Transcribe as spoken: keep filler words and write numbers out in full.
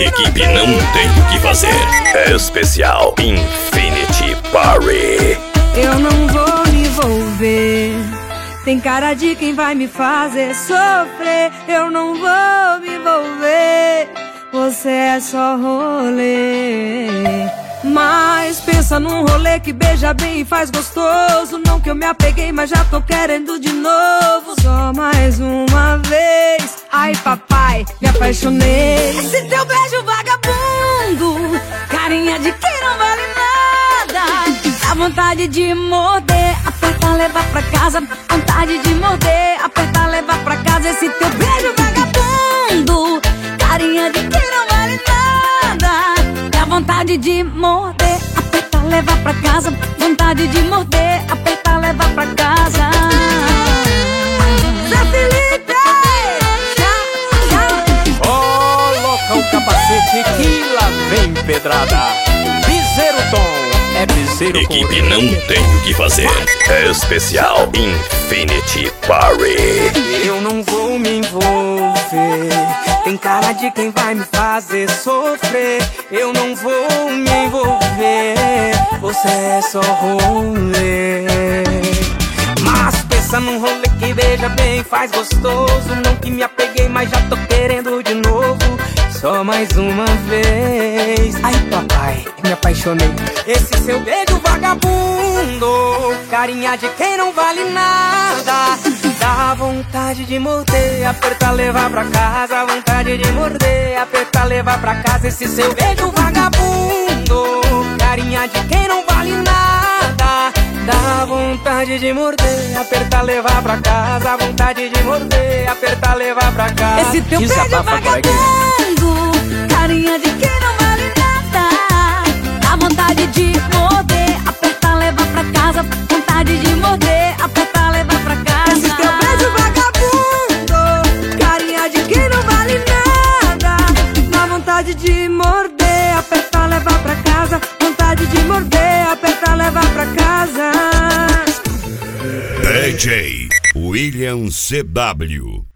Equipe não tem o que fazer. Especial Infinity Party. Eu não vou me envolver. Tem cara de quem vai me fazer sofrer. Eu não vou me envolver. Você é só rolê. Mas pensa num rolê que beija bem e faz gostoso. Não que eu me apeguei, mas já tô querendo de novo. Só mais uma vez. Ai papai, me apaixonei. Esse teu beijo vagabundo, carinha de quem não vale nada. Dá vontade de morder, apertar, levar pra casa. Vontade de morder, apertar, levar pra casa. Esse teu beijo vagabundo, carinha de quem não vale nada. Dá vontade de morder, apertar, levar pra casa. Vontade de morder, apertar, levar pra casa. Zé Felipe! Coloca o capacete que lá vem pedrada. Piseiro Tom. É piseiro. Equipe com... não tem o que fazer. Especial Infinity Party. Eu não vou me envolver. Tem cara de quem vai me fazer sofrer. Eu não vou me envolver. Você é só rolê. Mas pensa num rolê que beija bem, faz gostoso. Não que me apeguei, mas já tô querendo de novo. Só mais uma vez. Ai papai, me apaixonei. Esse seu beijo vagabundo, carinha de quem não vale nada. Dá vontade de morder, apertar, levar pra casa. Vontade de morder, apertar, levar pra casa. Esse seu beijo vagabundo, carinha de quem não vale nada. Dá vontade de morder, apertar, levar pra casa. Vontade de morder, apertar, levar pra casa. Esse teu beijo vagabundo, carinha de quem não vale nada. Dá vontade de morder, apertar, levar pra casa. Vontade de morder, apertar, levar pra casa. Esse teu beijo vagabundo, carinha de quem não vale nada. Dá vontade de morder, apertar, levar pra casa. Vontade de morder, apertar, levar pra casa. D J William C W.